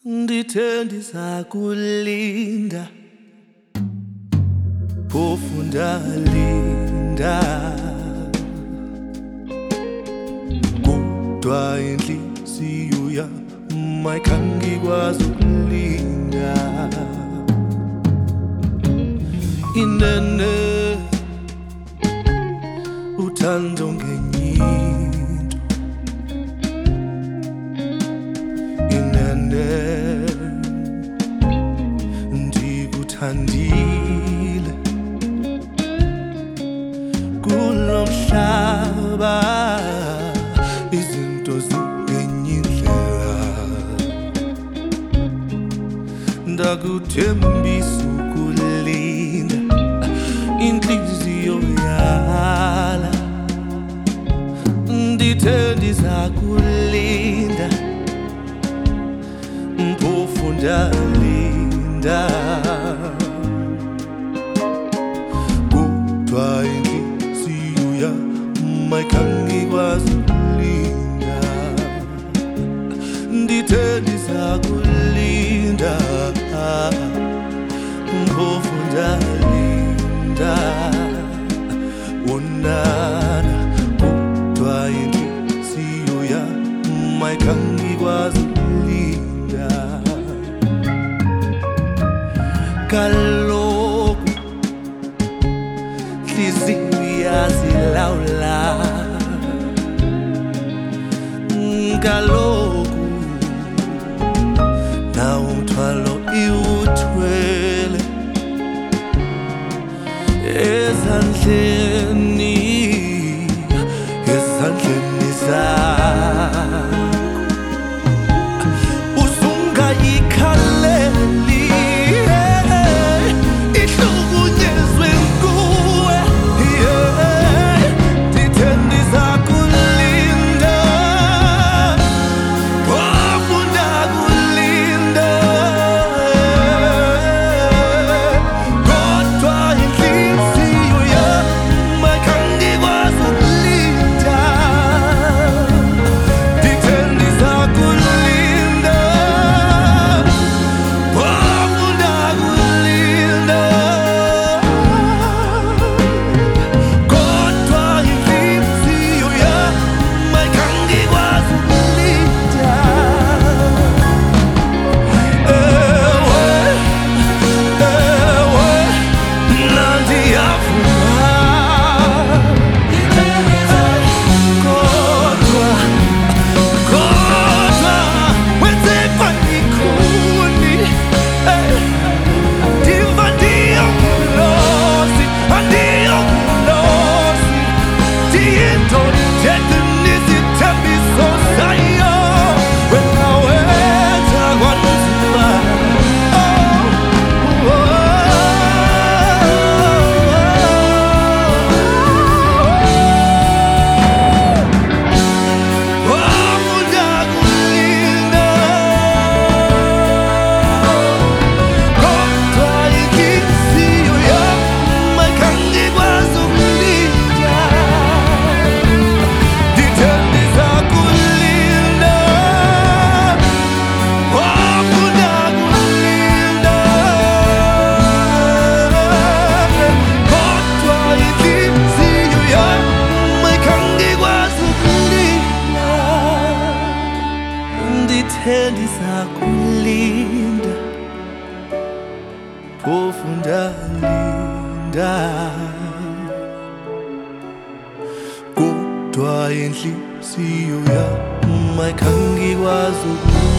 Ndithe ndizakulinda phofu ndalinda, kodwa inhliziyo yami ayikhange ikwazi ukulinda. Inene uthando ngenye into, inene ndikuthandile kulo mhlaba, izinto zingenye indlela. Ndakuthembisa ukulinda, inhliziyo yala. Ndithe ndizakulinda phofu ndalinda, kodwa inhliziyo yami ayikhange ikwazi ukulinda. Ndithe ndizakulinda phofu ndalinda, wonana kodwa inhliziyo yami ayikhange ikwazi ukulinda. Kaloku inhliziyo iyazilawula, kaloku nawo umthwalo iwuthwele ezandleni zakho. Usungayikhaleli ihlukunyezwe nguwe, ndithe ndizakulinda phofu ndakulinda, kodwa inhliziyo yami ayikhange ikwazi ukulinda. Ndithe ndizakulinda phofu ndakulinda, kodwa inhliziyo yami ayikhange ikwazi ukulinda. Mna ndiyavuma, kodwa wenzeka ikhuni, ndiva ndiyongulozi, andiyongulozi, ndiyindoda ethetha nezithembiso zayo, wena wenza kwanzima. Phofu ndakulinda, kodwa inhliziyo yami ayikhange ikwazi ukulinda. Ndithe ndizakulinda phofu ndakulinda, kodwa inhliziyo yami ayikhange ikwazi ukulinda. Ndithe ndizakulinda phofu ndalinda, kodwa inhliziyo yami ayikhange ikwazi ukulinda.